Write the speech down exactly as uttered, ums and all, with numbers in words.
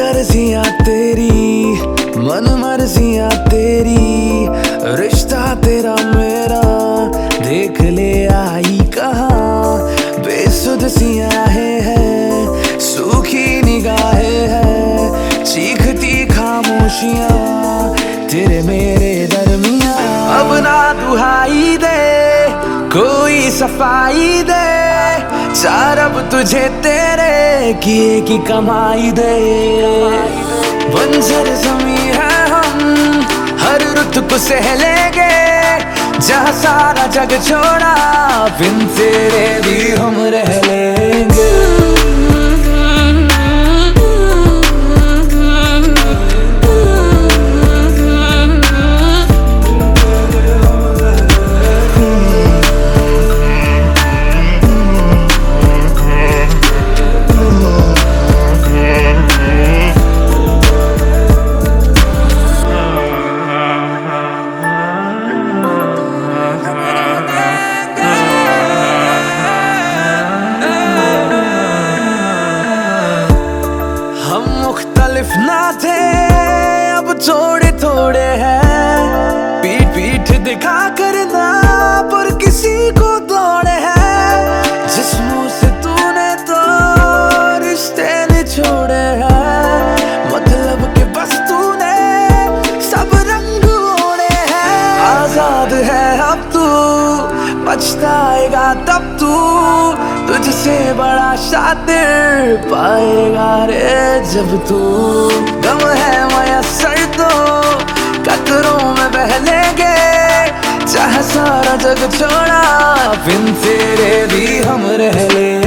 गर्जियां तेरी, मन मर्जियां तेरी, रिश्ता तेरा मेरा देख ले आई कहाँ। बेसुध सी आहें हैं, सूखी निगाहें हैं, चीखती खामोशियां तेरे मेरे दरमियां। अब ना दुहाई दे कोई सफाई दे, चार अब तुझे तेरे किए की कमाई दे। बंजर जमीन है हम हर रुत को सह लेंगे, जहाँ सारा जग छोड़ा बिन तेरे भी हम रह लेंगे। हम मुख्तलिफ ना थे अब थोड़े थोड़े हैं, पीठ पीठ दिखा करना पर किसी को दौड़े हैं। जिस मुंह से तूने तो रिश्ते ने छोड़े हैं, मतलब के बस तूने सब रंग ओढ़े हैं। आजाद है अब तू पछताएगा तब तू, तुझसे बड़ा शातिर पाएगा रे जब तू। गम है मयसर तो कतरों में बह लेंगे, चाहे सारा जग छोड़ा बिन तेरे भी हम रह लेंगे।